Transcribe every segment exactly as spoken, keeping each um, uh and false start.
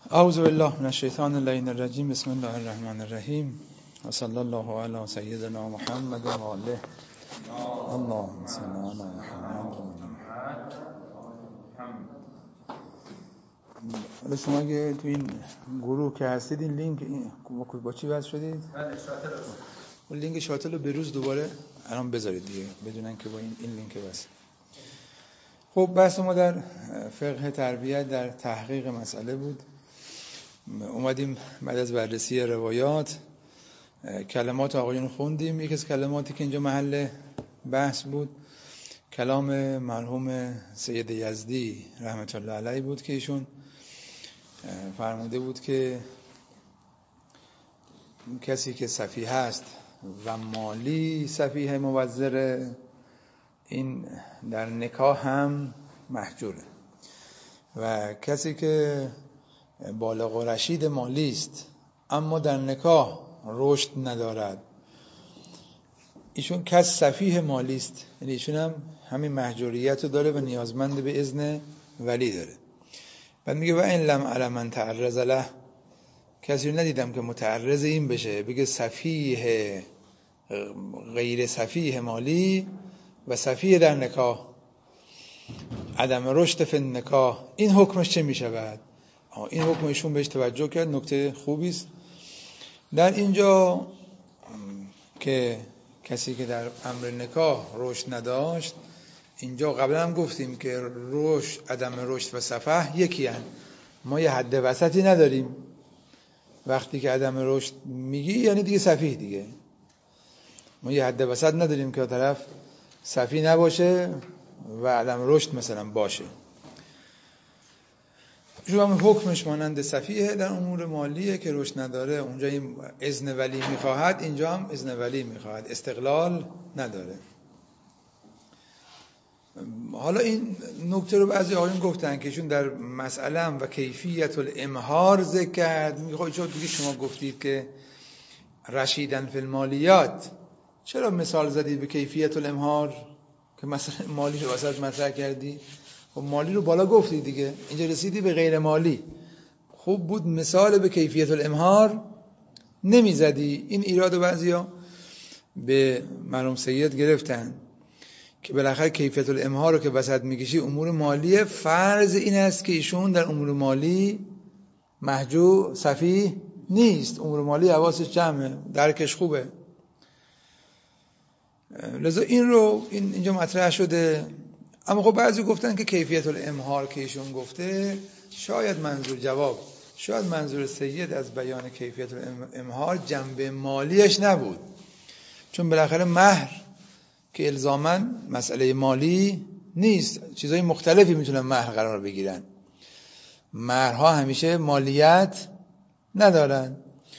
اعوذ بالله من الشیطان اللعین الرجیم. بسم الله الرحمن الرحیم و صلی الله علی سیدنا محمد و آله. اللهم صل علی محمد. حالا شما اگه تو این گروه که هستید این لینک با چی وصل شدید؟ اون لینک شاتل رو به روز دوباره الان بذارید دیگه بدونن که با این این لینک وصل. خب بحث ما در فقه تربیت در تحقیق مسئله بود. اومدیم بعد از بررسی روایات کلمات آقایون خوندیم. یکی از کلماتی که اینجا محل بحث بود کلام مرحوم سید یزدی رحمت الله علیه بود که ایشون فرموده بود که کسی که سفیه است و مالی سفیه مبذره این در نکاح هم محجوره و کسی که بالغ و رشید مالی است اما در نکاح رشد ندارد ایشون کس سفیه مالی است، یعنی ایشون هم همین محجوریت رو داره و نیازمند به اذن ولی داره. بعد میگه و این لم علی من تعرض له، کسی رو ندیدم که متعرض این بشه بگه سفیه غیر سفیه مالی و سفیه در نکاح عدم رشد فی النکاح این حکمش چه میشود؟ این حکم ایشون بهش توجه کرد، نکته خوبی است. در اینجا که کسی که در امر نکاح رشد نداشت، اینجا قبلا هم گفتیم که رشد، عدم رشد و سفح یکی هن. ما یه حد وسطی نداریم. وقتی که عدم رشد میگی یعنی دیگه سفیه دیگه. ما یه حد وسط نداریم که طرف سفیه نباشه و عدم رشد مثلا باشه. جو هم حکمش مانند سفیه در امور مالیه که رشد نداره، اونجا این اذن ولی میخواهد، اینجا هم اذن ولی میخواهد، استقلال نداره. حالا این نکته رو بعضی آقایون گفتن که چون در مسئله هم و کیفیت الامهار ذکر کرد، میخواد چون دیگه شما گفتید که رشیدن فی المالیات، چرا مثال زدید به کیفیت الامهار که مثلا مالی رو وسط مطرح کردی؟ خب مالی رو بالا گفتی دیگه، اینجا رسیدی به غیر مالی. خوب بود مثال به کیفیت الامهار نمی زدی. این ایراد بعضیا به مرحوم سید گرفتن که بالاخره کیفیت الامهار رو که وسط میکشی امور مالیه، فرض این است که ایشون در امور مالی محجوب سفیه نیست، امور مالی حواسش جمعه، درکش خوبه. لذا این رو این اینجا مطرح شده. اما خب بعضی گفتن که کیفیت الامهار که ایشون گفته شاید منظور جواب شاید منظور سید از بیان کیفیت الامهار جنبه مالیش نبود، چون بالاخره مهر که الزاماً مسئله مالی نیست، چیزای مختلفی میتونن مهر قرار بگیرن، مهرها همیشه مالیت ندارن.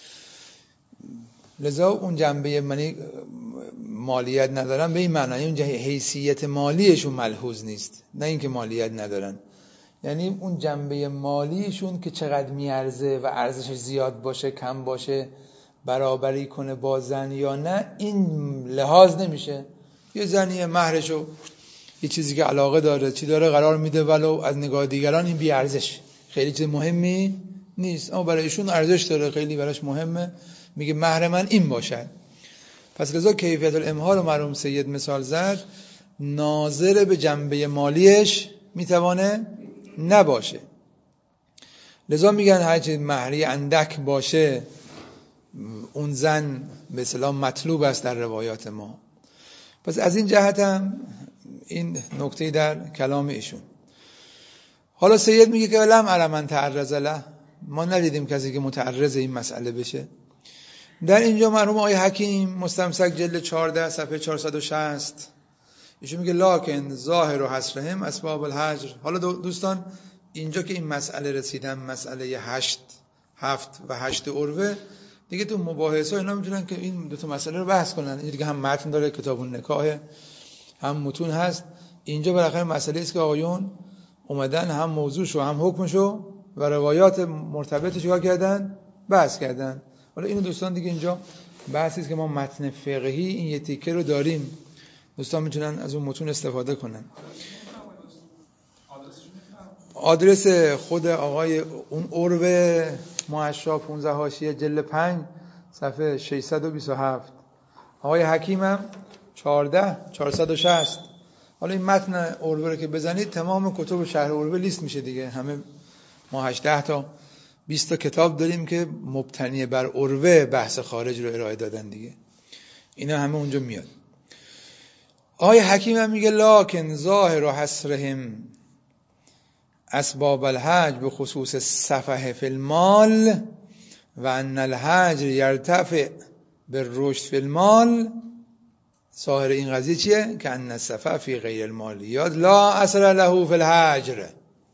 لذا اون جنبه منی مالیت ندارن به این معنی اون حیثیت مالیشون ملحوظ نیست، نه اینکه مالیت ندارن، یعنی اون جنبه مالیشون که چقدر میارزه و ارزشش زیاد باشه کم باشه برابری کنه با زن یا نه، این لحاظ نمیشه. یه زنی مهرشو یه چیزی که علاقه داره چی داره قرار میده ولو از نگاه دیگران این بی ارزش خیلی چیز مهمی نیست، اما برای ایشون ارزش داره، خیلی براش مهمه، میگه مهر من این باشد. پس لذا کیفیت الامهار رو مرحوم سید مثال زد، ناظر به جنبه مالیش میتوانه نباشه. لذا میگن هرچی مهری اندک باشه اون زن به اصطلاح مطلوب است در روایات ما. پس از این جهت هم این نکته در کلام ایشون. حالا سید میگه که لم علی من تعرض له، ما ندیدیم کسی که متعرض این مسئله بشه. در اینجا مرحوم آقای حکیم مستمسک جلد چهارده صفحه چهارصد و شصت ایشون میگه لاکن ظاهر و حصرهم اسباب الحجر. حالا دوستان اینجا که این مسئله رسیدن مسئله هشت هفت و هشت عروه دیگه تو مباحثه اینا میتونن که این دو تا مسئله رو بحث کنن. این دیگه هم متن داره، کتاب النکاح، هم متون هست. اینجا بالاخره مسئله است که آقایون اومدن هم موضوعشو هم حکمشو و روایات مرتبطش رو کردن بحث کردن. حالا اینو دوستان دیگه اینجا بحثی است که ما متن فقهی این یه تیکه رو داریم، دوستان میتونن از اون متون استفاده کنن. آدرس خود آقای اون عروه معشا پانزده حاشیه جلد پنج صفحه ششصد و بیست و هفت. آقای حکیم هم چهارده چهارصد و شصت. حالا این متن عروه رو که بزنید تمام کتب شرح عروه لیست میشه دیگه. همه ما هجده تا بیست تا کتاب داریم که مبتنی بر عروه بحث خارج رو ارائه دادن دیگه. اینا همه اونجا میاد. آقای حکیم هم میگه لکن ظاهر و حصرهم اسباب الحج به خصوص صفحه فی المال و ان الحج یرتفع به رشد فی المال. ظاهر این قضیه چیه؟ که ان الصفحه فی غیر المالیات لا اثر له فی الحجر.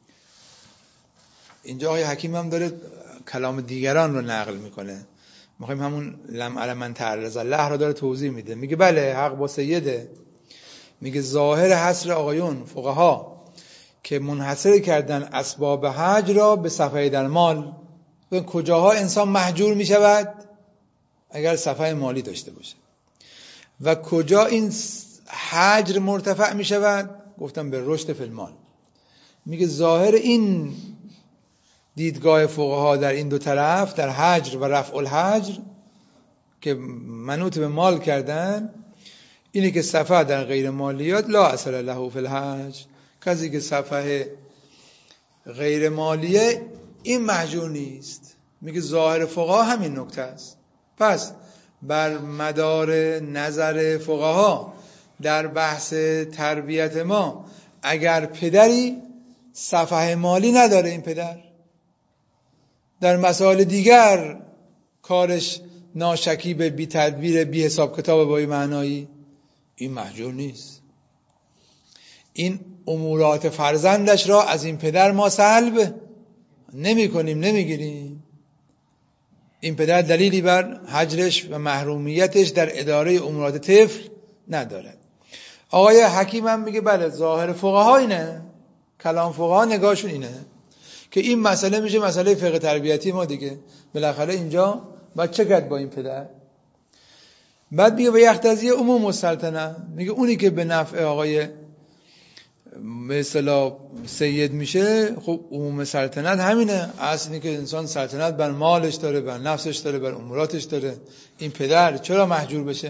اینجا آقای حکیم هم داره کلام دیگران رو نقل میکنه. میخوایم همون لم علی من تعرض الله رو داره توضیح میده. میگه بله حق با سیده. میگه ظاهر حصر آقایون فقها که منحصر کردن اسباب حج را به صفحه در مال. کجاها انسان محجور میشود؟ اگر صفحه مالی داشته باشه. و کجا این حجر مرتفع میشود؟ گفتم به رشد فی المال. میگه ظاهر این دیدگاه فقها در این دو طرف، در حجر و رفع الحجر که منوط به مال کردن، اینه که صفحه در غیر مالیات لا اثر له فی الحج. کسی که صفحه غیر مالیه این محجور نیست. میگه ظاهر فقها همین نکته است. پس بر مدار نظر فقها در بحث تربیت ما، اگر پدری صفحه مالی نداره، این پدر در مسائل دیگر کارش ناشکیب، بی تدبیر، بی حساب کتاب با این معنایی، این محجور نیست. این امورات فرزندش را از این پدر ما سلب نمی کنیم، نمی گیریم. این پدر دلیلی بر حجرش و محرومیتش در اداره امورات طفل ندارد. آقای حکیم هم میگه بله ظاهر فقها اینه، کلام فقها نگاهشون اینه که این مسئله میشه مسئله فقه تربیتی ما دیگه. بالاخره اینجا باید چه کرد با این پدر؟ بعد میگه و یقتضی عموم السلطنه. میگه اونی که به نفع آقای به اصطلاح سید میشه، خب عموم سلطنت همینه. اصلی که انسان سلطنت بر مالش داره، بر نفسش داره، بر اموراتش داره. این پدر چرا محجور بشه؟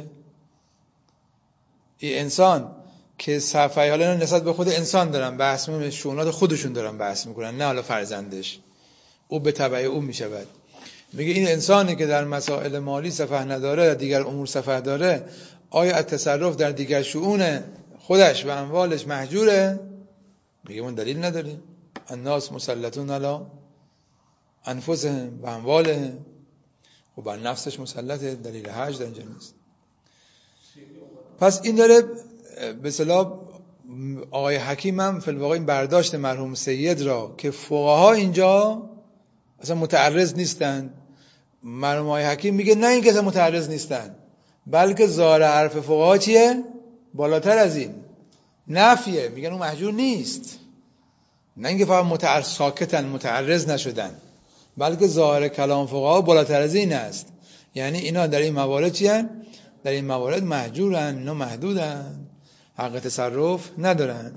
این انسان که صفحه، حالا نسبت به خود انسان دارن بحث میکنن، شؤونات خودشون دارن بحث میکنن، نه حالا فرزندش، او به تبع او میشود. میگه این انسانی که در مسائل مالی صفحه نداره، در دیگر امور صفحه داره، آیا از تصرف در دیگر شؤون خودش و اموالش محجوره؟ میگه من دلیل نداریم. الناس مسلطون علی انفسهم و اموالهم. خب بر نفسش مسلطه، دلیل حج در اینجا نیست. پس این داره به اصطلاح آقای حکیم هم فی الواقع این برداشت مرحوم سید را که فقها اینجا اصلا متعرض نیستن. مرحوم آقای حکیم میگه نه این که اصلا متعرض نیستن، بلکه ظاهر حرف فقها چیه؟ بالاتر از این نفیه. میگن اون محجور نیست. نه اینکه فقط متعرض ساکتن، متعرض نشدن، بلکه ظاهر کلام فقها بالاتر از این است. یعنی اینا در این موارد چی هن؟ در این موارد محجورن، اینا محدودن، حق تصرف ندارن.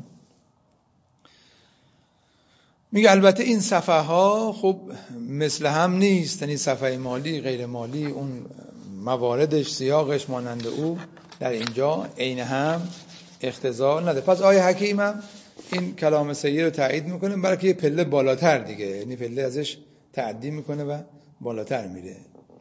میگه البته این صفحه ها خب مثل هم نیست. یعنی صفحه مالی، غیر مالی، اون مواردش، سیاقش مانند او در اینجا عین هم اختزال نده. پس آیه حکیم هم این کلام سید رو تایید میکنه، بلکه یه پله بالاتر دیگه، یعنی پله ازش تعدی میکنه و بالاتر میره.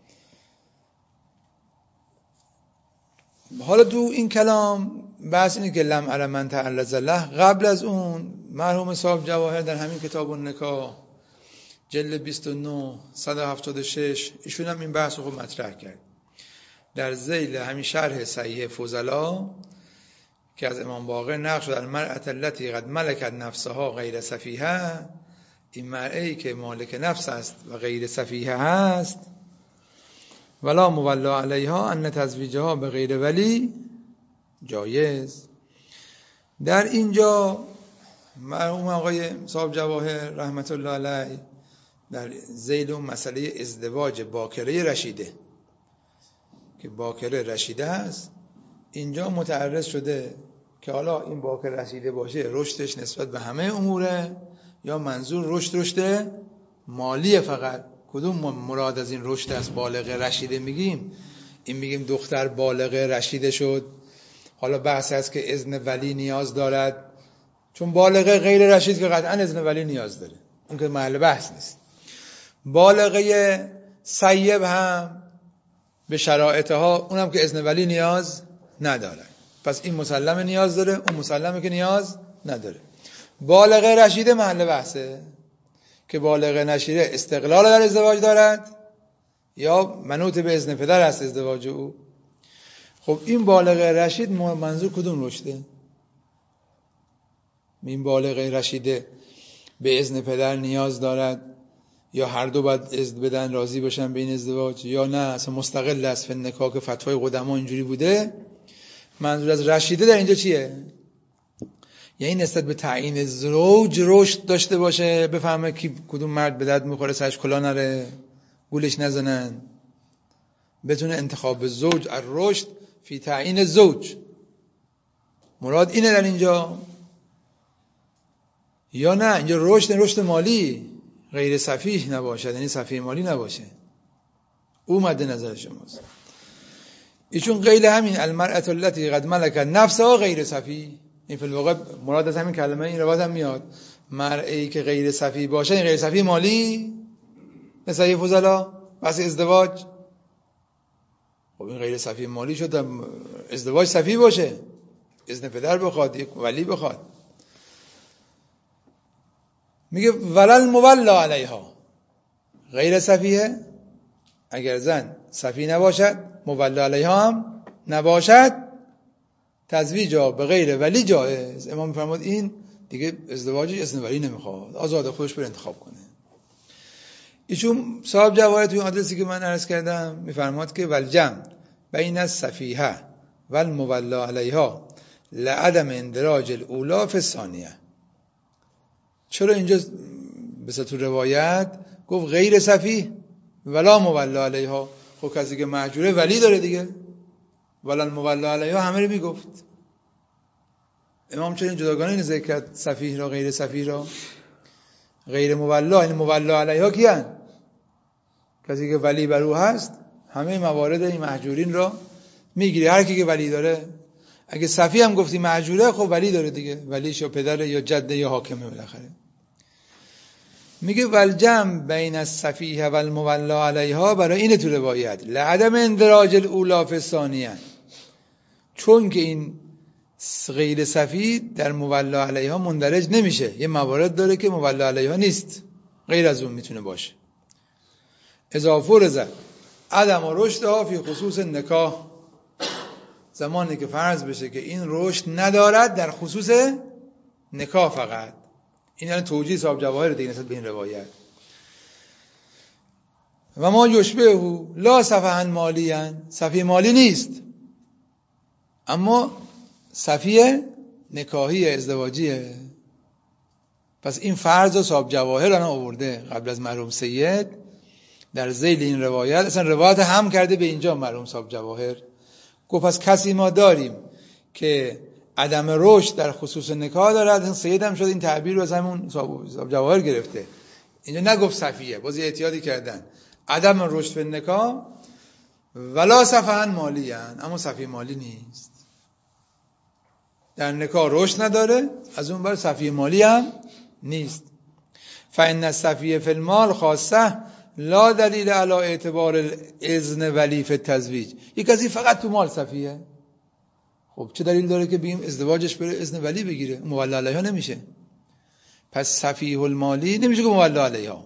حالا تو این کلام بحث اینه که لم علی من تعرض الله، قبل از اون مرحوم صاحب جواهر در همین کتاب النکاح جلد بیست و نه صد و هفتاد و شش ایشون هم این بحث رو خب مطرح کرد. در ذیل همین شرح صحیح فضلا که از امام باقر نقل شد المرأة التي قد ملکت نفسها غیر سفیهه، این مرئی که مالک نفس است و غیر سفیهه هست، ولا مولا علیها ان تزویجها به غیر ولی جایز. در اینجا مرحوم آقای صاحب جواهر رحمت الله علیه در ذیل مسئله ازدواج باکره رشیده که باکره رشیده است، اینجا متعرض شده که حالا این باکره رشیده باشه رشدش نسبت به همه اموره یا منظور رشد رشد مالی فقط؟ کدوم مراد از این رشد از بالغ رشیده میگیم؟ این میگیم دختر بالغ رشیده شد، حالا بحث هست که اذن ولی نیاز دارد، چون بالغ غیر رشید که قطعا اذن ولی نیاز داره، اون که محل بحث نیست. بالغه سیب هم به شرایطها اونم که اذن ولی نیاز نداره، پس این مسلمه نیاز داره، اون مسلمه که نیاز نداره. بالغ رشیده محل بحثه که بالغ نشیده استقلال در ازدواج دارد یا منوط به اذن پدر است ازدواج او. خب این بالغ رشید منظور کدوم رشده؟ این بالغ رشیده به اذن پدر نیاز دارد یا هر دو باید اذن بدن راضی باشن به این ازدواج، یا نه اصلا مستقل است فن نکاح که فتوای قدما اینجوری بوده؟ منظور از رشیده در اینجا چیه؟ یعنی نسبت به تعیین زوج رشد داشته باشه، بفهمه کی کدوم مرد به درد میخوره، سرش کلا نره، گولش نزنن، بتونه انتخاب زوج از رشد فی تعیین زوج. مراد اینه در اینجا؟ یا نه اینجا رشد رشد مالی غیر سفیه نباشد، یعنی سفیه مالی نباشه، او مد نظر شماست. ایشون قیل همین المرأة التي قد ملكت نفسها غیر سفیه، این فی الواقع مراد از همین کلمه این روایت هم میاد، مرئی که غیر سفیه باشه، این غیر سفیه مالی مثل فضلا بس ازدواج. خب این غیر سفیه مالی شد، ازدواج سفیه باشه، اذن پدر بخواد، یک ولی بخواد. میگه ولل مولا علیها، غیر سفیه اگر زن سفیه نباشد، مولا علیها هم نباشد، تزویج به غیر ولی جایز. امام فرمود این دیگه ازدواجش اذن ولی نمیخواد، آزاد خودش بر انتخاب کنه. ایشون صاحب جواهر توی آدرسی که من عرض کردم میفرماد که والجمع بین السفیه والمولا علیها لعدم اندراج الاولی فی الثانیه. چرا اینجا مثل تو روایت گفت غیر سفیه ولا مولا علیها؟ خب کسی که مهجوره ولی داره دیگه، ولا المولا علیها همه رو میگفت. امام چرا این جداگانه این ذکر کرد سفیه را غیر سفیه را؟ غیر مولا یعنی مولا علیها کیان؟ کسی که ولی بر او هست همه موارد این مهجورین را میگیره، هر کی که ولی داره. اگه سفیه هم گفتی مهجوره، خب ولی داره دیگه، ولیش یا پدر یا جده یا حاکمه بالاخره. میگه والجمع بین السفیه و المولا علیها، برای اینه تو روایت لعدم اندراج الاولی فی الثانیه، چون که این غیر سفیه در مولا علیها مندرج نمیشه، یه موارد داره که مولا علیها نیست، غیر از اون میتونه باشه. اذا فرض عدم رشدها فی خصوص نکاح، زمانی که فرض بشه که این رشد ندارد در خصوص نکاح فقط. این یعنی توجیه صاحب جواهر دیگه نسبت به این روایت. و ما یشبهه لا سفها مالیا، سفیه مالی نیست اما سفیه نکاحی ازدواجیه. پس این فرض و صاحب جواهر آن آورده قبل از مرحوم سید در ذیل این روایت، اصلا روایت هم کرده به اینجا مرحوم صاحب جواهر. گفت پس کسی ما داریم که عدم رشد در خصوص نکاح دارد، سید هم شد این تعبیر رو از همون صاحب جواهر گرفته. اینجا نگفت سفیه، باز احتیاطی کردن، عدم رشد فی نکاح ولا سفها مالی، اما سفیه مالی نیست. در نکاح رشد نداره، از اون بر سفیه مالی هم نیست. فإن السفیه فی المال خاصه لا دلیل علی اعتبار اذن ولی فی التزویج. یک کسی فقط تو مال سفیه، خب چه دلیل داره که بگیم ازدواجش بره اذن ولی بگیره؟ مولا علیها نمیشه. پس سفیه المالی نمیشه که مولا علیها.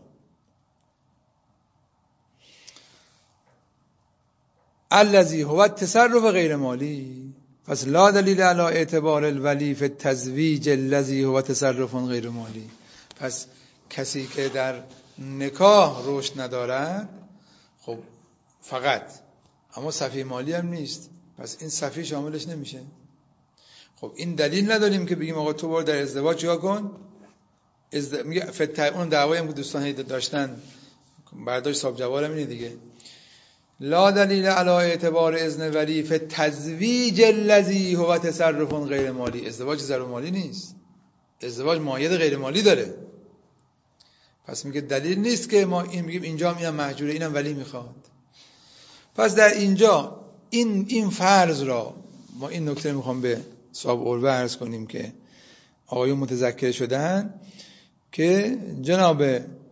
الذی هو التصرف غیر مالی، پس لا دلیل علی اعتبار الولی فی التزویج الذی هو تصرف غیر مالی. پس کسی که در نکاح رشد ندارد، خب فقط، اما سفیه مالی هم نیست، پس این سفیه شاملش نمیشه. خب این دلیل نداریم که بگیم آقا تو برو در ازدواج چیکار کن. ازد... میگه فت... اون دعوایی هم که دوستان داشتن برداشت صاحب جواب اینه دیگه، لا دلیل علی اعتبار اذن ولی فی التزویج الذی هو تصرف غیر مالی. ازدواج ضرر مالی نیست، ازدواج مایه غیر مالی داره. پس میگه دلیل نیست که ما این میگیم اینجا هم اینم محجوره اینم ولی میخواد. پس در اینجا این این فرض را ما این نکته میخوام به صاحب اروه عرض کنیم که آقایون متذکر شدن که جناب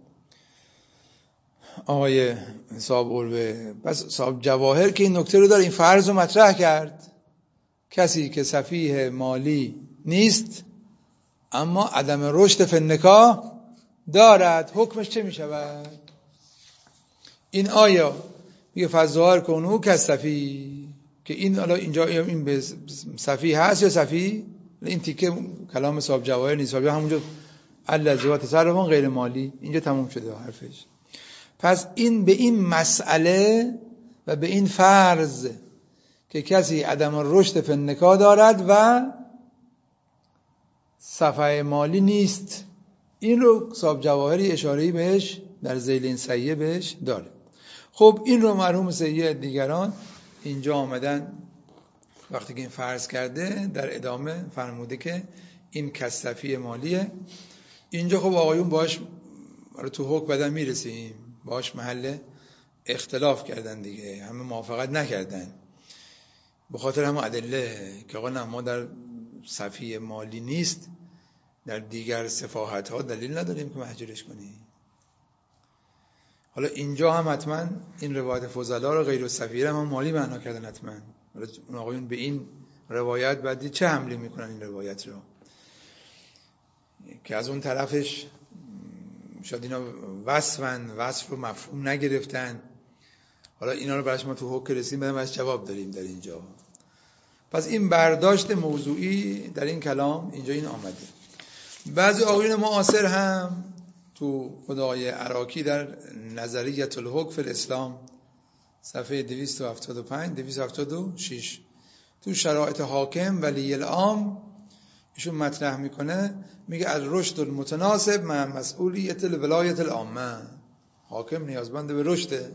آقای صاحب اروه پس صاحب جواهر که این نکته رو داره، این فرض رو مطرح کرد کسی که سفیه مالی نیست اما عدم رشد فی النکاح دارد، حکمش چه می شود؟ این آیا میگه فظاهر کنو کسفی که این حالا اینجا این به سفیه هست یا سفیه؟ این تیکه کلام صاحب جواهر نیست، صاحب همونجا الذی و تصرفون غیر مالی، اینجا تموم شده حرفش. پس این به این مسئله و به این فرض که کسی عدم رشد فی النکاح دارد و صفحه مالی نیست، این رو صاحب جواهری اشاره‌ای بهش در ذیل این سیه بهش داره. خب این رو مرحوم سیه دیگران اینجا آمدن وقتی که این فرض کرده در ادامه فرموده که این کسفی مالیه. اینجا خب آقایون باش رو تو حکم بدن میرسیم، باش محل اختلاف کردن دیگه، همه موافقت نکردن به خاطر همون ادله که آقا نه ما در صفی مالی نیست، در دیگر صفاحت ها دلیل نداریم که محجورش کنیم. حالا اینجا هم حتما این روایت فضلا رو غیر الصفی هم مالی معنا کردن حتما. اون آقایون به این روایت بعدی چه حمله میکنن این روایت رو که از اون طرفش شاید اینا وصفن، وصف رو مفهوم نگرفتن. حالا اینا رو برش ما تو حکم رسیم بدم برش جواب داریم در اینجا. پس این برداشت موضوعی در این کلام اینجا این آمده. بعضی آقایون معاصر هم تو خدای عراقی در نظریه الحکم فی الاسلام صفحه دویست و هفتاد و پنج دویست و هفتاد و شش تو شرایط حاکم ولی العام ایشون مطرح میکنه، میگه از رشد المتناسب مع مسئولیت الولایت العامه. حاکم نیازمند به رشد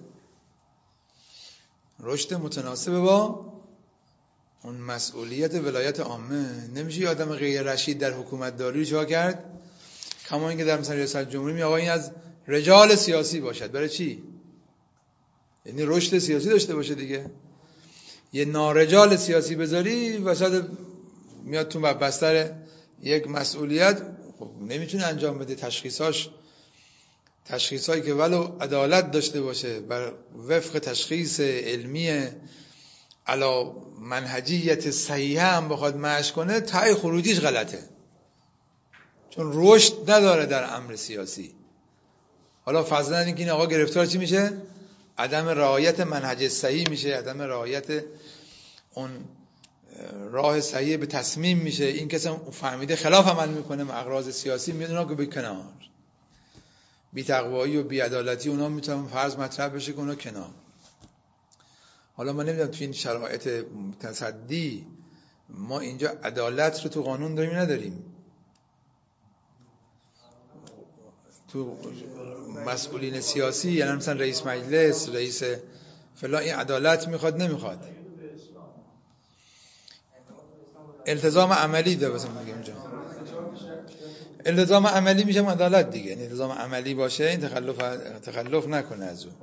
رشد متناسب با اون مسئولیت ولایت عامه. نمیشه یه آدم غیر رشید در حکومت داری چه کرد؟ کما اینکه در مثلا ریاست جمهوری می آقا این از رجال سیاسی باشد. برای چی؟ یعنی رشد سیاسی داشته باشه دیگه. یه نارجال سیاسی بذاری وسط میاد تو بستر یک مسئولیت، خب نمیتونه انجام بده. تشخیصاش تشخیصایی که ولو عدالت داشته باشه بر وفق تشخیص علمی علا منهجیت صحیحه هم بخواد مشی کنه، تای خروجیش غلطه، چون رشد نداره در امر سیاسی. حالا فضلا اینکه این آقا گرفتار چی میشه؟ عدم رعایت منهج صحیح میشه، عدم رعایت اون راه صحیح به تصمیم میشه. این کسی فهمیده خلاف عمل میکنه، اغراض سیاسی میاد اونا که به کنار، بی تقوایی و بی عدالتی اونا میتونن فرض مطرح بشه که اونا کنار. حالا من نمیدونم تو این شرایط تصدی ما اینجا عدالت رو تو قانون داریم نداریم؟ تو مسئولین سیاسی یعنی مثلا رئیس مجلس، رئیس فلان، این عدالت میخواد نمیخواد؟ التزام عملی ده مثلا میگه اینجا التزام عملی میشه عدالت دیگه. یعنی التزام عملی باشه، این تخلف تخلف نکنه از اون.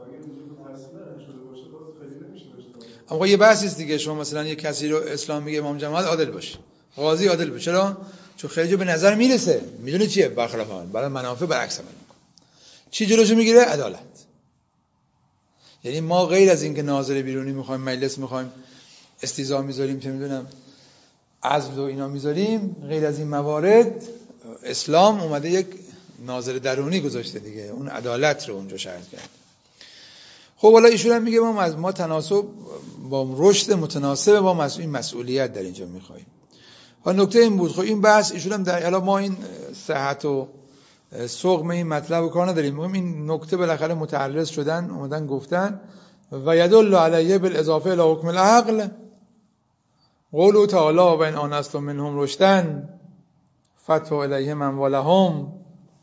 اما یه بحثی است دیگه، شما مثلا یه کسی رو اسلام میگه امام جماعت عادل باشه، قاضی عادل باشه، چرا؟ چون خیلی جو به نظر میرسه، میدونه چیه برخلاف اون، برای منافع برعکس عمل میکنه. چی جلوشو میگیره؟ عدالت. یعنی ما غیر از این که ناظر بیرونی میخوایم، مجلس میخوایم، استیضاح میذاریم، چه میدونم عزل و اینا میذاریم، غیر از این موارد اسلام اومده یک ناظر درونی گذاشته دیگه، اون عدالت رو اونجا شرط کرد. خب حالا ایشون هم میگه ما از ما تناسب با رشد متناسب با این مسئولیت در اینجا میخوایم. حالا نکته این بود، خب این بحث ایشون هم در حالا ما این صحت و سقم این مطلب رو کار نداریم، میگم این نکته بالاخره متعرض شدن اومدن گفتن و یدل علیه بالاضافه الی حکم العقل قوله تعالی و این آنست منهم رشدن فتو الیهم اموالهم،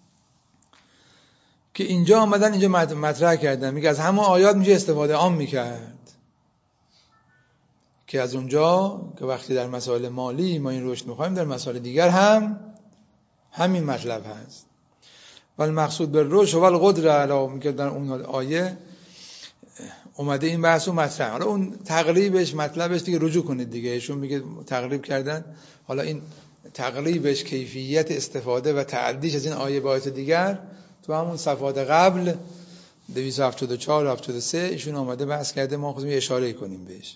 که اینجا آمدن اینجا مطرح کردن، میگه از همه آیات میشه استفاده عام میکرد که از اونجا که وقتی در مسائل مالی ما این رشد میخوایم، در مسائل دیگر هم همین مطلب هست. ولی مقصود به رشد و القدره علی میگه در اون آیه اومده این بحث رو مطرح. حالا اون تقریبش مطلبش دیگه رجوع کنید دیگه، ایشون میگه تقریب کردن. حالا این تقریبش کیفیت استفاده و تعدیش از این آیه با آیات دیگر تو همون صفحات قبل دویست و هفتاد و چهار و هفتاد و سه ایشون اومده بحث کرده، ما خودمون اشاره کنیم بهش.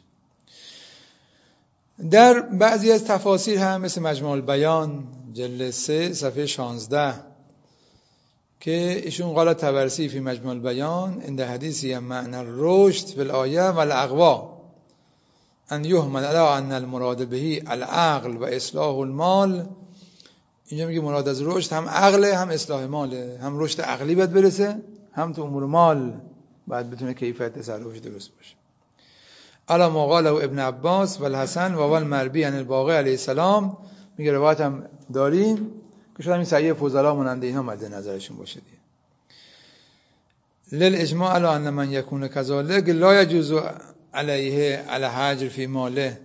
در بعضی از تفاسیر هم مثل مجموع البیان جلد سه صفحه شانزده که ایشون قال طبرسی فی مجموع البیان عند حدیثی معنی الرشد فی الآیه والاقوا ان یحمل علی ان المراد به العقل و اصلاح المال. اینجا میگه مراد از رشد هم عقل هم اصلاح ماله، هم رشد عقلی باید برسه، هم تو امور مال باید بتونه کیفیت تصرفش درست باشه. علا ما قاله ابن عباس و الحسن و والمربی عن الباقر علیه السلام. میگه روایت هم داریم که شاید این صحیح فضلا ماننده اینا مد نظرشون باشه دیگه. للاجماع علی ان من یکون کذالک لا یجوز علیه علی حجر فی ماله.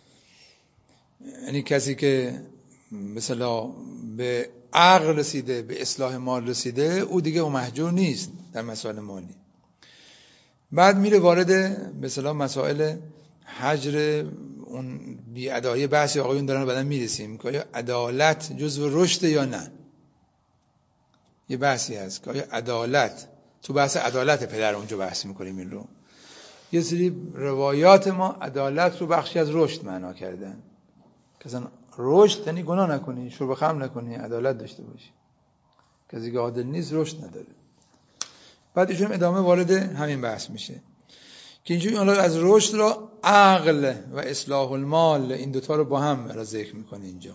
یعنی کسی که مثلا به عقل رسیده، به اصلاح مال رسیده، او دیگه محجور نیست در مسائل مالی. بعد میره وارد مثلا مسائل حجر اون بی‌ادایی، بحثی آقایون دارن بعدن میرسیم که آیا عدالت جزو رشد یا نه. یه بحثی هست که آیا عدالت، تو بحث عدالت پدر اونجا بحث میکنیم این رو. یه سری روایات ما عدالت رو بخشی از رشد معنا کردن که اصلا رشد یعنی گناه نکنی، شرب خمر نکنی، عدالت داشته باشی. کسی که عادل نیست رشد نداره. بعد ایشون ادامه وارد همین بحث میشه که اینجوری حالا از رشد را عقل و اصلاح المال این دوتا رو با هم را ذکر میکنه. اینجا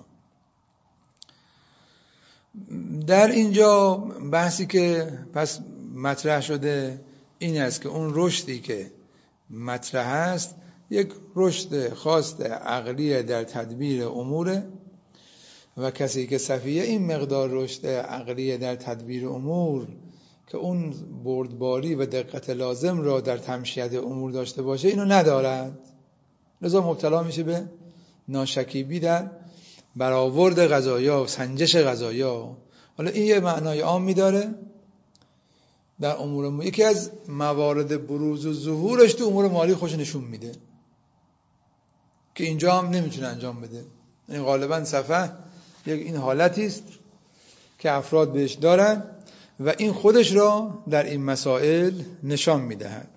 در اینجا بحثی که پس مطرح شده این است که اون رشدی که مطرح است یک رشد خاص عقلی در تدبیر امور و کسی که سفیه این مقدار رشد عقلی در تدبیر امور که اون بردباری و دقت لازم را در تمشیت امور داشته باشه اینو ندارد، لذا مبتلا میشه به ناشکیبی در برآورد قضایا و سنجش قضایا. حالا این یه معنای عامی داره در امور مالی. یکی از موارد بروز و ظهورش تو امور مالی خوش نشون میده که اینجا هم نمیتونه انجام بده. این غالبا صفحه یک این حالتی است که افراد بهش دارن و این خودش را در این مسائل نشان میدهد.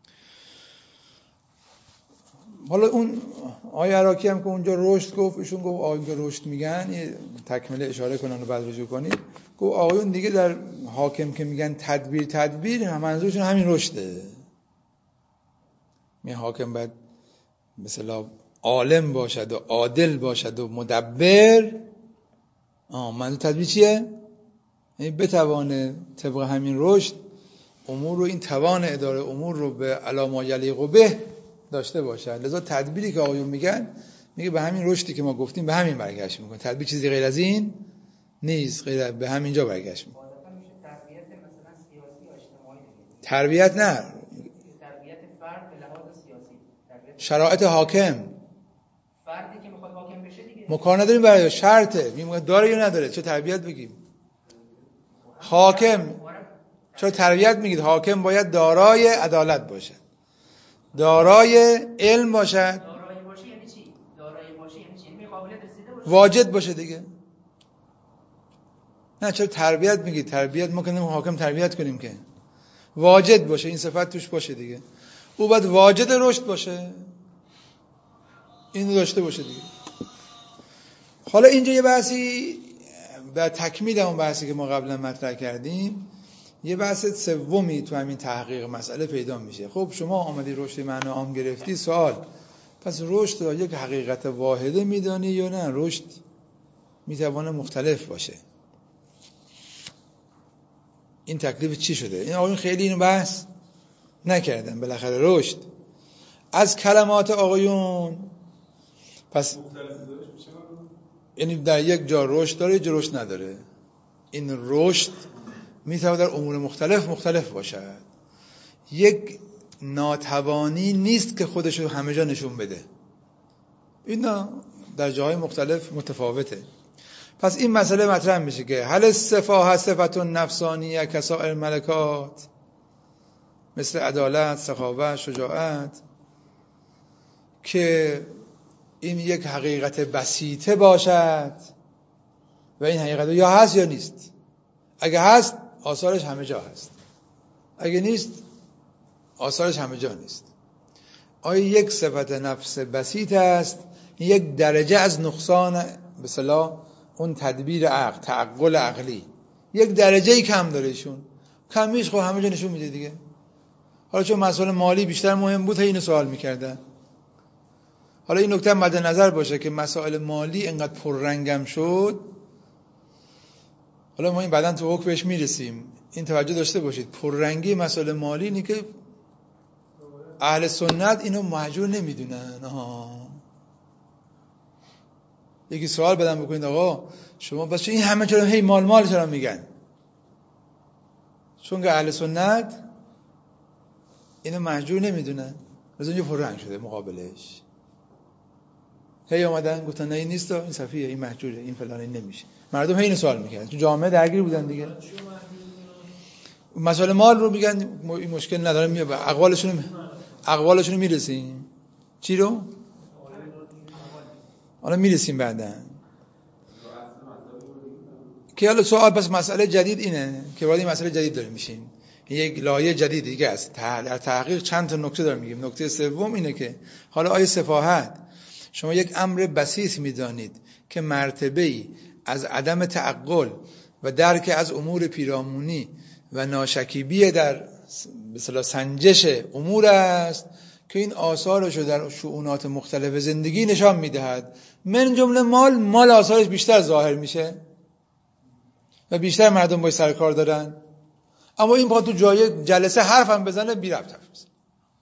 حالا اون آیه عراقی هم که اونجا رشد گفت، ایشون گفت آیه که رشد میگن یه تکمله اشاره کنن و بعد رجوع کنید. گفت آیون دیگه در حاکم که میگن تدبیر تدبیر منظورشون همین رشده. می حاکم باید مثلا عالم باشد و عادل باشد و مدبر. آه منظور تدبیر چیه؟ یعنی بتوانه طبق همین رشد امور رو، این توان اداره امور رو به علامه یلیق به داشته باشد. لذا تدبیری که آقایون میگن میگه به همین رشدی که ما گفتیم به همین برگشت میکنه. تدبیر چیزی غیر از این نیست، غیر به همین جا برگشت میکنه. تربیت مثلا سیاسی یا اجتماعی دیگه. تربیت نه، تربیت فرد به لحاظ سیاسی. شرایط حاکم. فردی که میخواد حاکم بشه دیگه. ما کار نداریم برای شرطه، میگه داره یا نداره، چه تربیت بگیم؟ حاکم چرا تربیت میگید؟ حاکم باید دارای عدالت باشه، دارای علم باشه. دارای باشه یعنی چی؟ دارای باشه یعنی چی؟ یعنی قابلیت رسیده باشه. واجد باشه دیگه. نه چرا تربیت میگید؟ تربیت ما کنیم حاکم تربیت کنیم که واجد باشه، این صفت توش باشه دیگه. او باید واجد رشد باشه، اینو داشته باشه دیگه. حالا اینجا یه بحثی به تکمیل اون بحثی که ما قبلا مطرح کردیم، یه بحث سومی تو همین تحقیق مسئله پیدا میشه. خب شما آمدی رشد معنی عام گرفتی، سوال پس رشد را یک حقیقت واحده میدانی یا نه رشد میتوانه مختلف باشه؟ این تکلیف چی شده؟ این آقایون خیلی اینو بحث نکردن. بالاخره رشد از کلمات آقایون پس یعنی در یک جا رشد داره، یک جا رشد نداره. این رشد میتونه در امور مختلف مختلف باشد. یک ناتوانی نیست که خودش رو همه جا نشون بده. اینا در جاهای مختلف متفاوته. پس این مسئله مطرح میشه که هل السفاهه صفت نفسانیه کسائر ملکات، مثل عدالت، سخاوت، شجاعت، که این یک حقیقت بسیطه باشد و این حقیقت یا هست یا نیست. اگه هست آثارش همه جا هست، اگه نیست آثارش همه جا نیست. آیا یک صفت نفس بسیط است، یک درجه از نقصان به اصطلاح اون تدبیر عقل، تعقل عقلی، یک درجه‌ای کم داره ایشون. کمیش خب همه جا نشون میده دیگه. حالا چون مسائل مالی بیشتر مهم بود اینو سوال میکردن. حالا این نکته مد نظر باشه که مسائل مالی اینقدر پررنگم شد. حالا ما این بعداً تو حکم بهش میرسیم. این توجه داشته باشید پررنگی مسائل مالی اینه که اهل سنت اینو مهجور نمیدونن. آها. یکی سوال بدم بکنید آقا شما بس این همه چرا هی مال مال چرا میگن؟ چون که اهل سنت اینو مهجور نمیدونن. از اونجا پررنگ شده مقابلش. هی اومدن گفتن نه این نیست، این صفیه، این مهجوره، این فلان، این نمیشه. مردم هی اینو سوال میکردن. تو جامعه درگیر بودن دیگه. مسائل مال رو میگن این مشکل نداره، میاد اقوالشون اقوالشون میرسیم. چی رو؟ حالا میرسیم بعداً. که حالا سوال پس مسئله جدید اینه که وارد این مسئله جدید داریم میشیم. یک لایه جدید دیگه است. در تحقیق چند تا نکته دارم میگیم. نکته سوم اینه که حالا آیه سفاهت شما یک امر بسیط میدانید که مرتبه‌ای از عدم تعقل و درک از امور پیرامونی و ناشکیبی در به اصطلاح سنجش امور است که این آثارش رو در شؤونات مختلف زندگی نشان میدهد. من جمله مال مال آثارش بیشتر ظاهر میشه و بیشتر مردم باش سر کار دارن. اما این با تو جای جلسه حرف هم بزنه بی ربط حرف بزنه.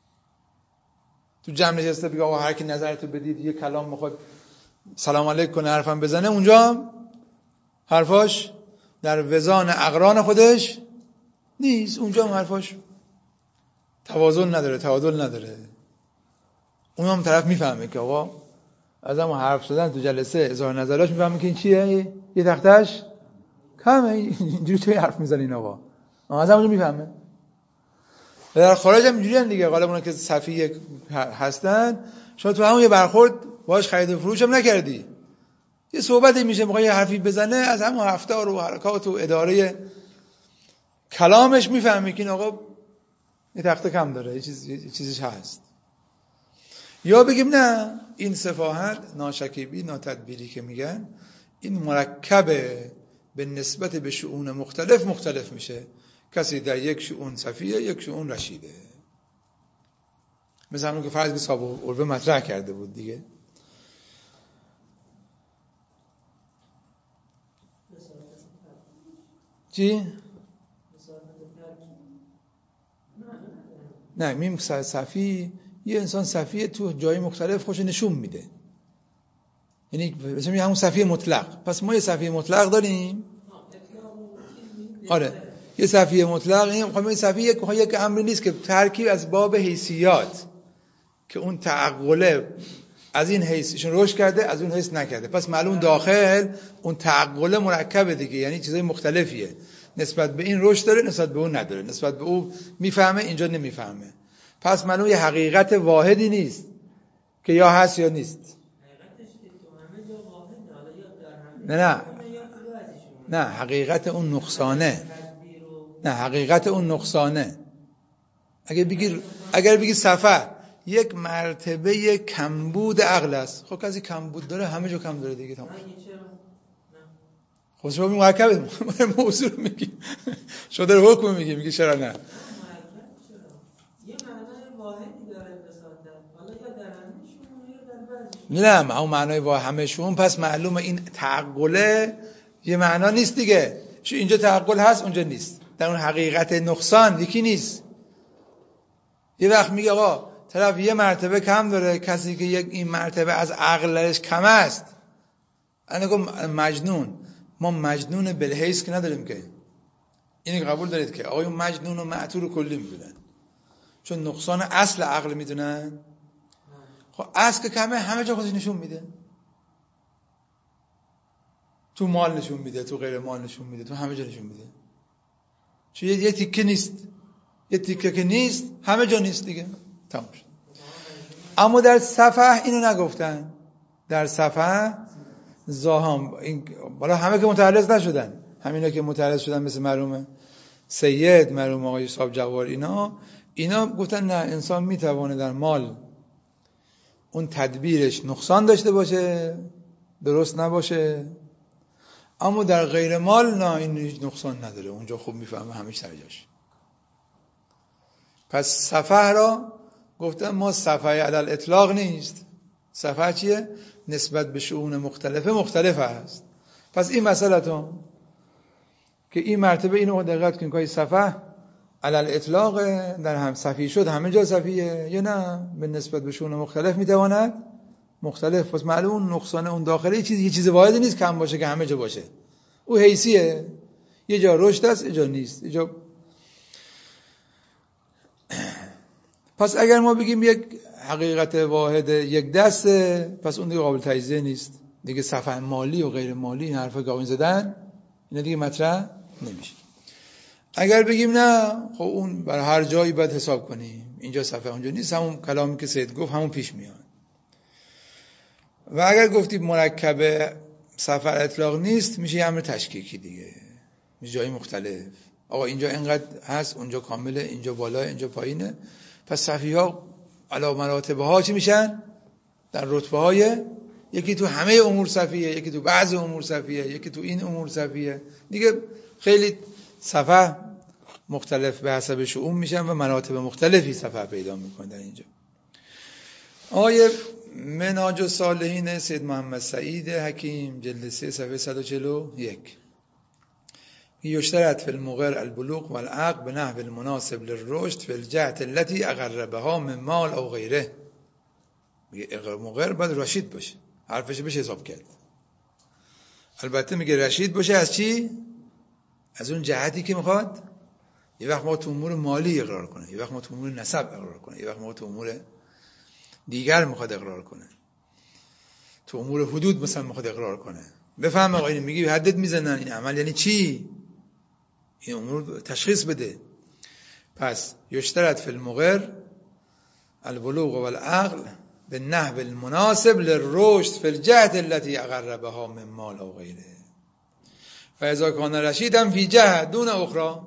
تو جمع نشسته بگه آقا هر کی نظرتو بدید یه کلام میخواد سلام علیک کنه حرفم بزنه، اونجا حرفاش در وزان اقران خودش نیست. اونجا هم حرفاش توازن نداره، تعادل نداره. اون هم طرف میفهمه که آقا از همون حرف زدن تو جلسه اظهار نظراش میفهمه که این چیه، یه تختش کمه، اینجوری توی حرف میزنه این آقا. از همونجا میفهمه. در خارج هم اینجوری هم دیگه. غالبا که صفی هستن شما تو همون یه برخورد باهاش خرید و فروش هم نکردی، یه صحبتی میشه میخواد یه حرفی بزنه، از همون رفتار و حرکات و اداره کلامش میفهمی که این آقا یه تخته کم داره، یه چیز یه چیزش هست. یا بگیم نه این سفاهت، ناشکیبی، ناتدبیری که میگن این مرکبه به نسبت به شؤون مختلف مختلف میشه. کسی در یک شؤون صفیه، یک شؤون رشیده. مثل همون که فرض به صاحب عربه مطرح کرده بود دیگه. چی؟ نه میم صفی، یه انسان صفیه تو جای مختلف خوش نشون میده. یعنی مثلا همون صفی مطلق. پس ما یه صفی مطلق داریم. آره یه صفی مطلق. این خب این صفی یک یک امری نیست که ترکیب از باب حیثیات که اون تعقله از این حیثشون رشد کرده از اون حیث نکرده. پس معلوم داخل اون تعقله مرکبه دیگه، یعنی چیزای مختلفیه. نسبت به این رشد داره، نسبت به اون نداره. نسبت به اون میفهمه، اینجا نمیفهمه. پس معلوم یه حقیقت واحدی نیست که یا هست یا نیست. نه نه نه حقیقت اون نقصانه. نه حقیقت اون نقصانه. اگر بگی اگر بگی صفه یک مرتبه کمبود عقل است، خب کسی کمبود داره همه جا کم داره دیگه. تمام. خب شما مرکبه موضوع میگی شده رو حکم میگی میگی چرا نه؟ نه اون معنای با همه‌شون. پس معلومه این تعقله یه معنا نیست دیگه. چون اینجا تعقل هست اونجا نیست. در اون حقیقت نقصان یکی نیست. یه وقت میگه آقا طرف یه مرتبه کم داره، کسی که یک این مرتبه از عقلش کم است. انا گفت مجنون. ما مجنون بالحیث که نداریم که. اینو قبول دارید که آقایون مجنون و معتور کلی میدونن، چون نقصان اصل عقل میدونن. خب اصل که کمه همه جا خودش نشون میده. تو مال نشون میده، تو غیر مال نشون میده، تو همه جا نشون میده. چون یه تیکه نیست، یه تیکه که نیست همه جا نیست دیگه، تمام شد. اما در صفحه اینو نگفتن. در صفحه زاهم این بالا همه که متعرض نشدن، همینا که متعرض شدن مثل مرحوم سید، مرحوم آقای صاحب جوار، اینا اینا گفتن نه، انسان میتوانه در مال اون تدبیرش نقصان داشته باشه، درست نباشه، اما در غیر مال نه، این هیچ نقصان نداره، اونجا خوب میفهمه همه سر جاش. پس صفحه را گفتن ما صفحه علل اطلاق نیست. صفحه چیه؟ نسبت به شؤون مختلفه مختلفه هست. پس این مسئله‌تون که این مرتبه اینو دقت کنید که صفحه علل اطلاق در هم صفی شد، همه جا صفیه یا نه، به نسبت به شؤون مختلف میتواند مختلف. پس معلوم نقصان اون داخله یه چیز یه چیز واحدی نیست کم باشه که همه جا باشه، او حیثیه، یه جا رشد است یه جا نیست، یه جا. پس اگر ما بگیم یک حقیقت واحد یک دسته، پس اون دیگه قابل تجزیه نیست دیگه. صفحه مالی و غیر مالی این حرفا گاوین زدن، اینا دیگه مطرح نمیشه. اگر بگیم نه، خب اون بر هر جایی باید حساب کنیم، اینجا صفحه اونجا نیست، همون کلامی که سید گفت همون پیش میاد. و اگر گفتیم مرکب صفحه اطلاق نیست، میشه یه امر تشکیکی دیگه، میشه جای مختلف. آقا اینجا اینقدر هست، اونجا کامله، اینجا بالا، اینجا پایینه. پس صفحه ها علی مراتب ها چی میشن؟ در رتبه های، یکی تو همه امور صفیه، یکی تو بعض امور صفیه، یکی تو این امور صفیه دیگه. خیلی صفحه مختلف به حسب شؤون میشن و مراتب مختلفی صفحه پیدا میکنن در اینجا. آیه منهاج الصالحین سید محمد سعید حکیم جلد سه صفحه صد و چهل و یک یشترط فی المقر البلوغ والعقل به نحو المناسب للرشد فی الجهت التي اقر بها من مال او غیره. میگه مقر باید رشید باشه، حرفش بشه حساب کرد. البته میگه رشید باشه از چی؟ از اون جهتی که میخواد. یه وقت ما تو امور مالی اقرار کنه، یه وقت ما تو امور نسب اقرار کنه، یه وقت ما تو امور دیگر میخواد اقرار کنه، تو امور حدود مثلا میخواد اقرار کنه. بفهم آقا این میگی حدت میزنن، این عمل یعنی چی؟ این امور تشخیص بده. پس یشترط فی المقر البلوغ والعقل به نحو المناسب للرشد فی الجهت التي اقر بها من مال او غیره فاذا کان رشیدا فی جهت دون اخرى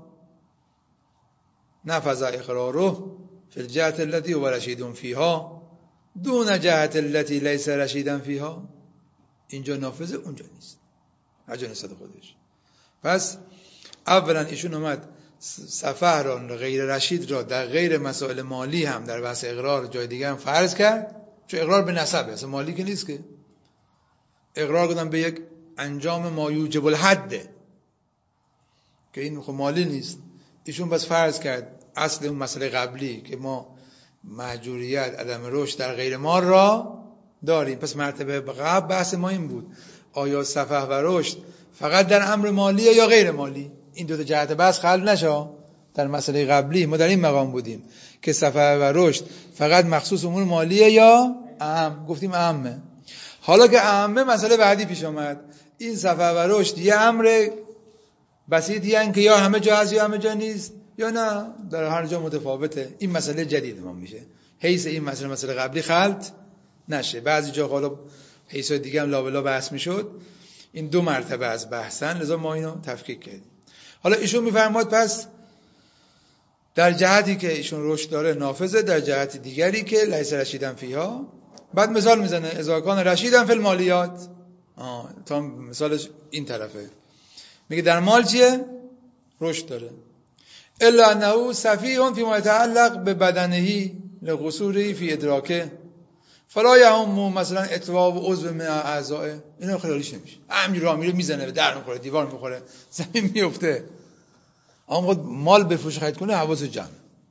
نفذ اقراره فی الجهت التي هو رشید فیها دون جهت التي لیس رشیدا فیها. اینجا نافذه اونجا نیست، هر جا نسبت خودش. پس اولا ایشون اومد صفحه را غیر رشید را در غیر مسائل مالی هم در بحث اقرار جای دیگه هم فرض کرد، چون اقرار به نسبه، اصلا مالی که نیست که. اقرار کردن به یک انجام ما یوجب الحده که این خب مالی نیست. ایشون بس فرض کرد اصل اون مسئله قبلی که ما مهجوریت عدم رشد در غیر مال را داریم. پس مرتبه قبل بحث ما این بود آیا صفحه و رشد فقط در امر مالیه یا غیر مالی. این دو تا جهت بحث خلل نشه. در مسئله قبلی ما در این مقام بودیم که صفحه و رشد فقط مخصوص امور مالیه یا اهم، گفتیم اهمه. حالا که اهمه مسئله بعدی پیش آمد، این صفحه و رشد یه امر بسیطی هست که یا همه جا هست یا همه جا نیست، یا نه در هر جا متفاوته. این مسئله جدید ما میشه، حیث این مسئله مسئله قبلی خلط نشه. بعضی جا حالا حیث دیگه هم لابلا بحث میشد. این دو مرتبه از بحثن، لذا ما اینو تفکیک کردیم. حالا ایشون میفرماد پس در جهتی که ایشون رشد داره نافذه، در جهت دیگری که لیس رشیدن فیها. بعد مثال میزنه اذا کان رشیدن فی المالیات. آه تا مثالش این طرفه، میگه در مال چیه؟ رشد داره. الا انه سفیه فی ما يتعلق به بدنهی لقصوره فی ادراکه فلا یهم مثلا اتباع عضو من اعضاء. اینا خیالیش نمیشه، همین راه میره میزنه، در میخوره، دیوار میخوره، زمین میفته. اما مال بفروش خرید کنه حواس جمع.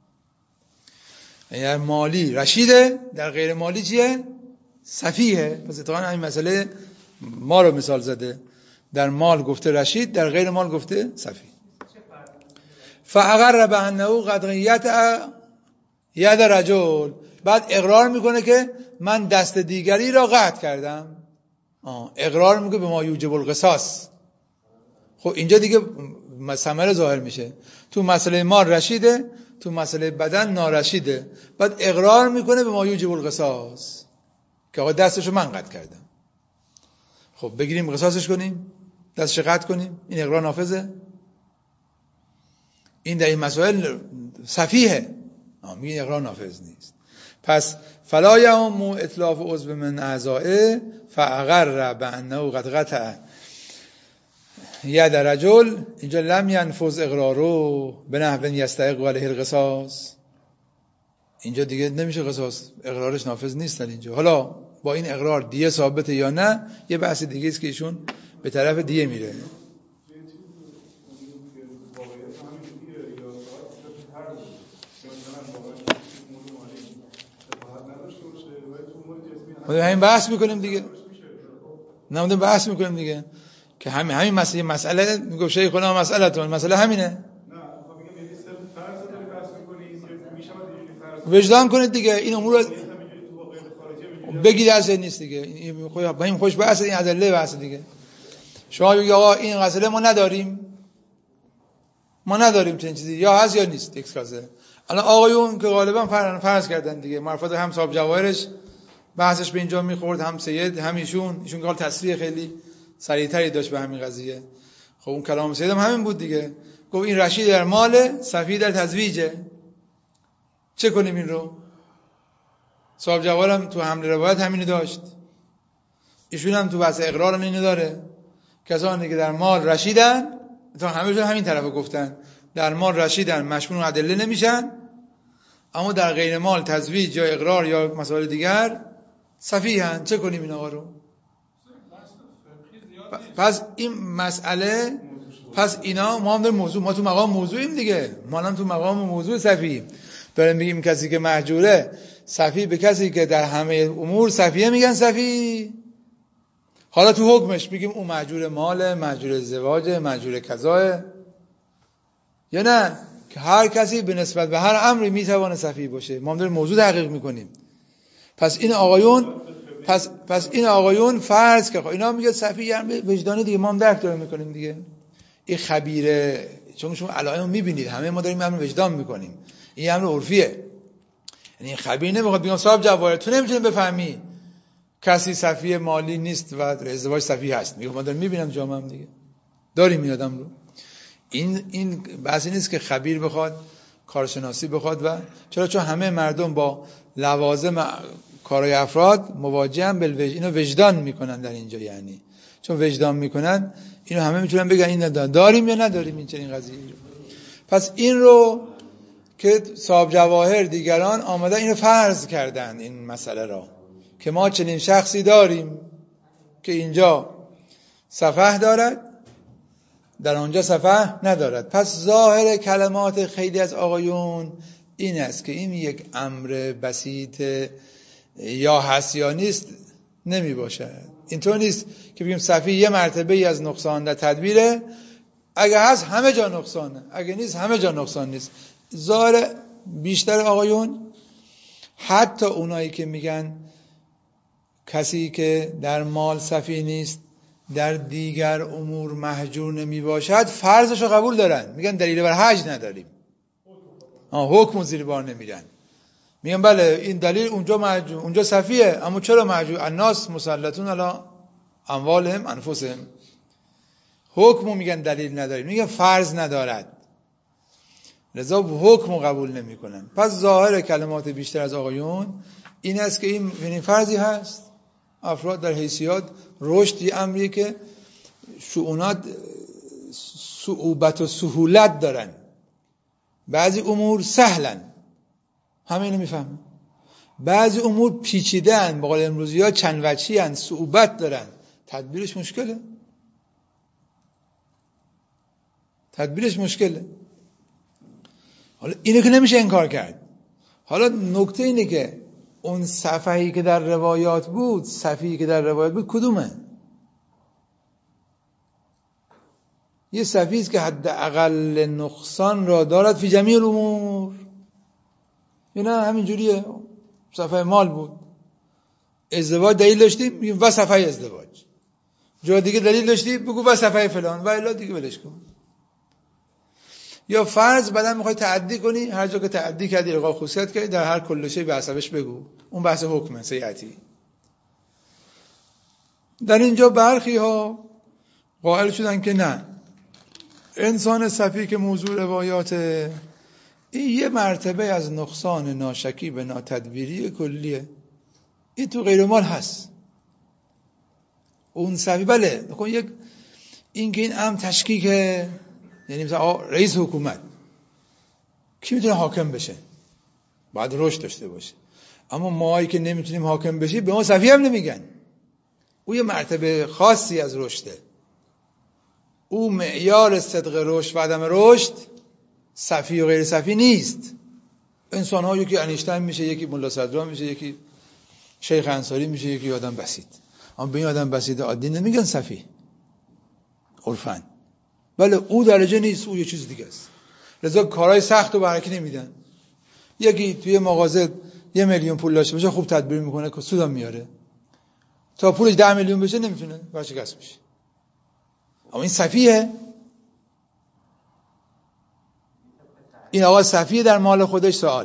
یعنی مالی رشیده، در غیر مالی چیه؟ سفیه. پس اتفاقا این مسئله ما رو مثال زده، در مال گفته رشید، در غیر مال گفته سفی. فاقر بانه قدریت ید رجل، بعد اقرار میکنه که من دست دیگری را قطع کردم. آه. اقرار میکنه به ما یوجب القصاص، خب اینجا دیگه ثمره ظاهر میشه. تو مسئله مال رشیده، تو مسئله بدن نارشیده. بعد اقرار میکنه به ما یوجب القصاص که آقا دستشو من قطع کردم. خب بگیریم قصاصش کنیم، دستش قطع کنیم، این اقرار نافذه؟ این در این مسائل سفیه. میگه اقرار نافذ نیست. پس فلا یهم اتلاف عضو من اعضائه فاقر بانه قد قطع ید رجل، اینجا لم ینفذ اقرارو به نحو یستحق علیه القصاص. اینجا دیگه نمیشه قصاص، اقرارش نافذ نیست در اینجا. حالا با این اقرار دیه ثابته یا نه یه بحث دیگه است که ایشون به طرف دیه میره. ما همین بحث میکنیم دیگه، نه بحث میکنیم دیگه که همین همین مسئله مسئله میگم شیخ خدا مسئلهتون مسئله همینه. نه خب میگم یعنی صرف فرض داری بحث میکنید یا میشه فرض وجدان کنید دیگه. این امور بگید از نیست دیگه، این خود همین خوش بحث، این ادله بحث دیگه. شما بگید آقا این مسئله ما نداریم، ما نداریم چنین چیزی، یا هست یا نیست ایکس کاسه. الان آقایون که غالبا فرض کردن دیگه، معرفت هم صاحب جواهرش بحثش به اینجا میخورد، هم سید هم ایشون ایشون که تصریح خیلی سریعتری داشت به همین قضیه. خب اون کلام سید هم همین بود دیگه، گفت این رشید در مال، صفی در تزویجه، چه کنیم این رو؟ صاحب جواهر هم تو حمل روایت همینو داشت، ایشون هم تو بحث اقرار هم اینو داره. کسانی که در مال رشیدن، تا همه‌شون همین طرفو گفتن، در مال رشیدن مشمول ادله نمیشن، اما در غیر مال تزویج یا اقرار یا مسائل دیگر صفیحن، چه کنیم این آقا رو؟ پس این مسئله، پس اینا ما هم در موضوع، ما تو مقام موضوعیم دیگه، ما هم تو مقام موضوع صفی داریم میگیم کسی که مهجوره صفی به کسی که در همه امور صفیه میگن صفی. حالا تو حکمش میگیم اون مهجور ماله، مهجور ازدواج، مهجور قضاه، یا نه که هر کسی به نسبت به هر امری میتونه صفی باشه. ما هم داریم موضوع تحقیق میکنیم. پس این آقایون پس پس این آقایون فرض که اینا میگه صفی یعنی وجدانی دیگه، ما هم درک داریم میکنیم دیگه. این خبیره، چون شما علائم میبینید همه ما داریم امر وجدان میکنیم، این امر عرفیه. یعنی خبیر نمیخواد بگم صاحب جواهر تو نمیتونی بفهمی کسی صفی مالی نیست و ازدواج صفی هست، میگم ما داریم میبینم جامعه هم دیگه داریم این آدم رو. این این بحثی نیست که خبیر بخواد کارشناسی بخواد، و چرا؟ چون همه مردم با لوازم کارهای افراد مواجهن بالوجد، اینو وجدان میکنن در اینجا. یعنی چون وجدان میکنن اینو همه میتونن بگن این داریم یا نداریم این چنین قضیه. پس این رو که صاحب جواهر دیگران آمدن اینو فرض کردن، این مسئله را که ما چنین شخصی داریم که اینجا صفح دارد، در آنجا صفح ندارد. پس ظاهر کلمات خیلی از آقایون این است که این یک امر بسیط یا هست یا نیست نمی باشد. اینطور نیست که بگیم صفی یه مرتبه ای از نقصان در تدبیره، اگه هست همه جا نقصانه، اگه نیست همه جا نقصان نیست. ظاهر بیشتر آقایون، حتی اونایی که میگن کسی که در مال صفی نیست در دیگر امور مهجور نمی باشد، فرضشو قبول دارن، میگن دلیل بر حج نداریم، آه حکم زیر بار نمیرن، میگن بله این دلیل اونجا مهجور، اونجا صفیه، اما چرا مهجور؟ الناس مسلطون علی اموالهم انفسهم، حکمو میگن دلیل نداریم، میگن فرض ندارد، لذا حکمو قبول نمیکنن. پس ظاهر کلمات بیشتر از آقایون این است که این یعنی فرضی هست، افراد در حیثیات رشد یه امریه که شؤونات صعوبت و سهولت دارن، بعضی امور سهلن، همه اینو میفهمن، بعضی امور پیچیده ان، به قول امروزی ها چند وجهی ان، صعوبت دارن، تدبیرش مشکله، تدبیرش مشکله. حالا اینو که نمیشه انکار کرد. حالا نکته اینه که اون صفحی که در روایات بود، صفحی که در روایات بود کدومه؟ یه صفحی است که حداقل نقصان را دارد فی جمیع الامور، اینا همین جوریه. صفحه مال بود، ازدواج دلیل داشتیم میگیم و صفحه ازدواج، جای دیگه دلیل داشتی بگو بس صفحه فلان و الا دیگه ولش کن. یا فرض بعدم میخوای تعدی کنی، هر جا که تعدی کردی الغاء خصوصیت کردی در هر کل شی به حسابش بگو، اون بحث حکمه سیاتی. در اینجا برخی ها قائل شدن که نه، انسان صفی که موضوع روایات این یه مرتبه از نقصان ناشکی به ناتدبیری کلیه، این تو غیر مال هست. اون صفی بله نکن یک این که این ام تشکیکه، یعنی مثلا رئیس حکومت کی میتونه حاکم بشه؟ باید رشد داشته باشه. اما ماهایی که نمیتونیم حاکم بشی به ما صفی هم نمیگن. او یه مرتبه خاصی از رشده. او معیار صدق رشد و عدم رشد صفی و غیر صفی نیست. انسان ها یکی انیشتین میشه، یکی ملا صدرا میشه، یکی شیخ انصاری میشه، یکی آدم بسیط. اما به این آدم بسیط عادی نمیگن صفی عرفاً. بله او درجه نیست، او یه چیز دیگه است. لذا کارهای سخت و برکی نمیدن. یکی توی مغازه یه میلیون پول داشته باشه خوب تدبیر میکنه که سودم میاره، تا پولش ده میلیون بشه نمیتونه ورشکست بشه. اما این صفیه. این آقا صفیه در مال خودش. سوال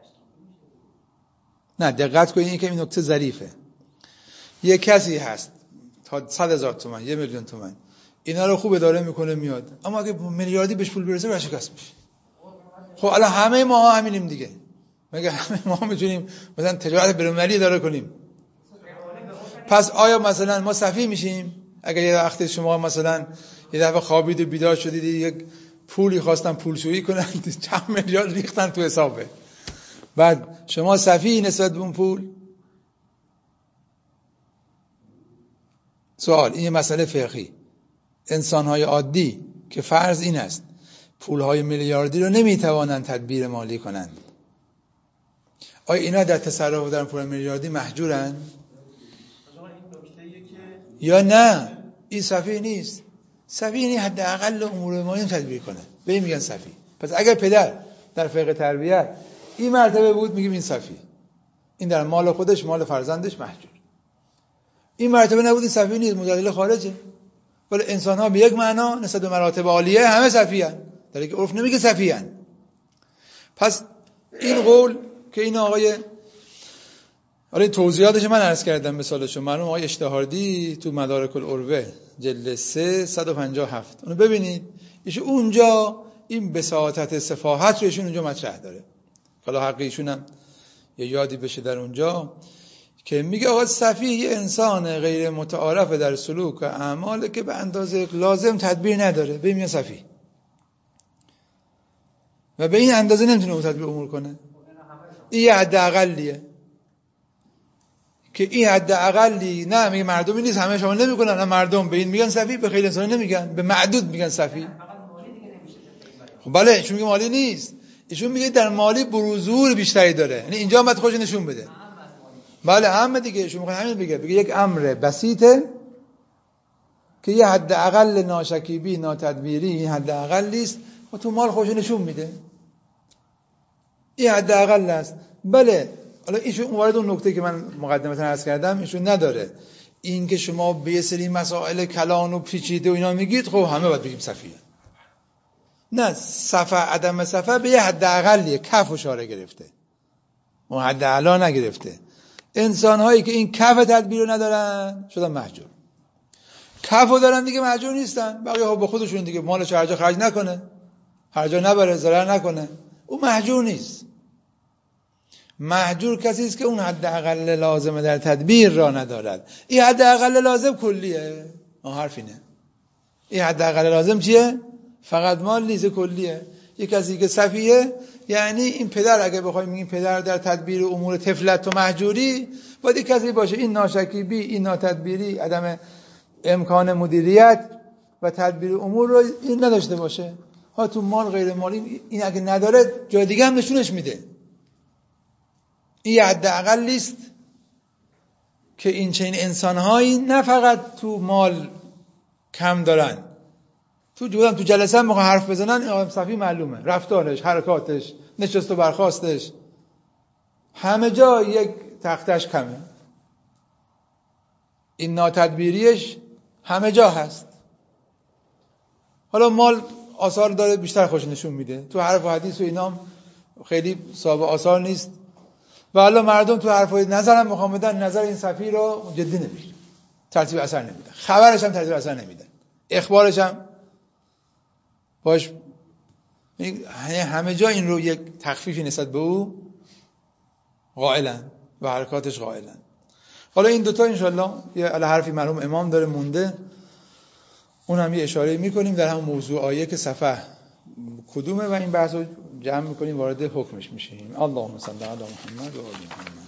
نه دقت کنید، این که این نکته ظریفه. یه کسی هست تا صد هزار تومان، یه میلیون تومان، اینا رو خوب اداره میکنه میاد، اما اگه میلیاردی بهش پول برسه ورشکست میشه. خب الان همه ما همینیم دیگه. مگه همه ما میتونیم مثلا تجارت بین‌المللی اداره کنیم؟ پس آیا مثلا ما صفی میشیم اگه یه وقت شما مثلا یه دفعه خوابید و بیدار شدید یک پولی خواستن پولشویی کنن چند میلیارد ریختن تو حسابه، بعد شما صفی نسبت به اون پول؟ سوال. این یه مسئله فقهی. انسان‌های عادی که فرض این است پول‌های میلیاردی رو نمیتوانند تدبیر مالی کنند، آیا اینا در تصرف در پول میلیاردی محجورن؟ یا نه این صفی نیست؟ صفی یعنی حداقل امور مالی تدبیر کنه، به این میگن صفی. پس اگر پدر در فقه تربیت این مرتبه بود میگیم این صفی، این در مال خودش مال فرزندش محجور. این مرتبه نبود این صفی نیست، مجادله خارجه. ولی انسان ها به یک معنا نسبت به مراتب عالیه همه صفی هستند، در اینکه عرف نمیگه صفی هستند. پس این قول که این آقای حالا توضیحاتش من عرض کردم مثالشو، مرحوم آقای اشتهاردی تو مدارک العروه جلد سه صد و پنجاه و هفت اونو ببینید، ایشون اونجا این بساطت صفاحت رو ایشون اونجا مطرح داره. حالا حق ایشون هم یه یادی بشه در اونجا که میگه آقا صفی یه انسان غیر متعارف در سلوک و اعمال که به اندازه لازم تدبیر نداره، به این میگن صفی، و به این اندازه نمیتونه اون تدبیر امور کنه. این یه حد اقلیه که این حد اقلی نه میگه مردمی نیست، همه شما نمیکنن، نه مردم به این میگن صفی، به خیلی انسان نمیگن، به معدود میگن صفی. خب بله ایشون میگه مالی نیست، ایشون میگه در مالی بروزور بیشتری داره، یعنی اینجا هم باید خودش نشون بده. بله اهم دیگه ایشون میخواد همین بگه، بگه یک امر بسیطه که یه حد اقل ناشکیبی ناتدبیری این حد اقلی است و تو مال خودش نشون میده، این حد اقل است. بله حالا ایشون وارد اون نکته که من مقدمتا عرض کردم ایشون نداره، این که شما به یه سری مسائل کلان و پیچیده و اینا میگید خب همه باید بگیم صفیه. نه، صفا عدم صفا به یه حد اقلیه، کف اشاره گرفته، اون حد اعلا نگرفته. انسان هایی که این کف تدبیر رو ندارن شدن محجور، کف رو دارن دیگه محجور نیستن. بقیه ها با خودشون دیگه مالش هر جا خرج نکنه، هر جا نبره، ضرر نکنه، اون محجور نیست. محجور کسی است که اون حد اقل لازمه در تدبیر را ندارد. این حد اقل لازم کلیه، آن حرف اینه. این حد اقل لازم چیه؟ فقط مال نیست، کلیه. یک کسی که صفیه یعنی این پدر، اگه بخوایم این پدر در تدبیر امور طفلت و محجوری باید یک کسی باشه این ناشکیبی، این ناتدبیری، عدم امکان مدیریت و تدبیر امور رو این نداشته باشه. ها تو مال غیر مالی این اگه نداره جای دیگه هم نشونش میده. این حد اقلی است که این چنین انسان‌هایی نه فقط تو مال کم دارن، تو جودن تو جلسه هم موقع حرف بزنن این آدم صفی معلومه، رفتارش، حرکاتش، نشست و برخاستش، همه جا یک تختش کمه. این ناتدبیریش همه جا هست. حالا مال آثار داره بیشتر خوش نشون میده، تو حرف و حدیث و اینام خیلی صاحب آثار نیست و حالا مردم تو حرف و نظرم میخوام بدن، نظر این صفی رو جدی نمیگیرن، ترتیب اثر نمیدن، خبرش هم ترتیب اثر نمیدن، اخبارش هم باش همه جا این رو یک تخفیفی نسبت به او قائلن و حرکاتش قائلن. حالا این دوتا انشالله یه حرفی مرحوم امام داره مونده، اون هم یه اشاره میکنیم در همون موضوع آیه که صفحه کدومه و این بحث رو جمع میکنیم وارد حکمش میشیم. اللهم صل علی محمد و آل محمد.